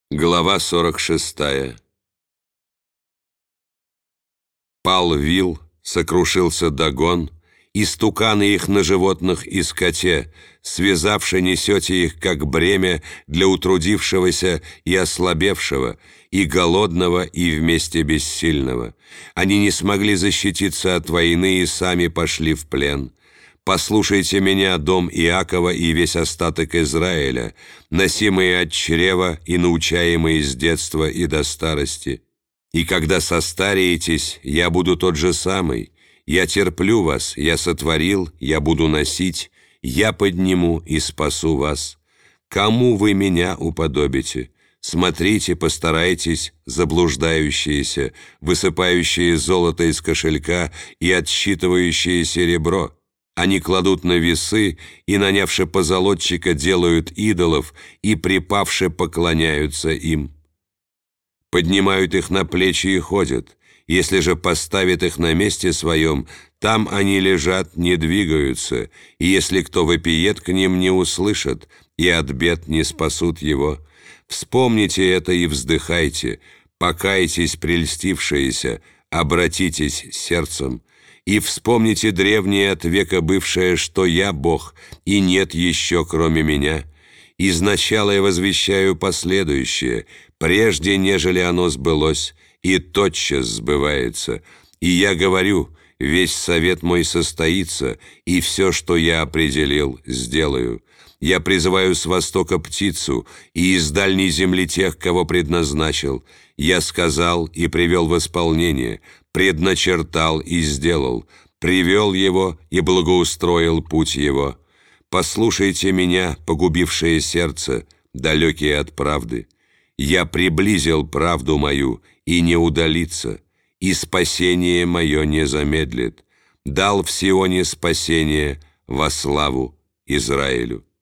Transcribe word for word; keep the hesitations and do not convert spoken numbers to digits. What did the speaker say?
Глава сорок шестая. Пал вил, сокрушился Дагон, истуканы их на животных и скоте, связавши несете их, как бремя для утрудившегося и ослабевшего, и голодного, и вместе бессильного. Они не смогли защититься от войны и сами пошли в плен. Послушайте меня, дом Иакова и весь остаток Израиля, носимые от чрева и научаемые с детства и до старости. И когда состареетесь, я буду тот же самый. Я терплю вас, я сотворил, я буду носить, я подниму и спасу вас. Кому вы меня уподобите? Смотрите, постарайтесь, заблуждающиеся, высыпающие золото из кошелька и отсчитывающие серебро. Они кладут на весы и, нанявши позолотчика, делают идолов и, припавши, поклоняются им. Поднимают их на плечи и ходят. Если же поставят их на месте своем, там они лежат, не двигаются, и если кто вопиет к ним, не услышат, и от бед не спасут его. Вспомните это и вздыхайте, покайтесь, прельстившиеся, обратитесь сердцем, и вспомните древнее от века бывшее, что я Бог, и нет еще кроме меня. Изначало я возвещаю последующее, прежде нежели оно сбылось, и тотчас сбывается. И я говорю, весь совет мой состоится, и все, что я определил, сделаю. Я призываю с востока птицу, и из дальней земли тех, кого предназначил. Я сказал и привел в исполнение, предначертал и сделал, привел его и благоустроил путь его. Послушайте меня, погубившее сердце, далекие от правды. Я приблизил правду мою, и не удалится, и спасение мое не замедлит. Дал в Сионе спасение во славу Израилю.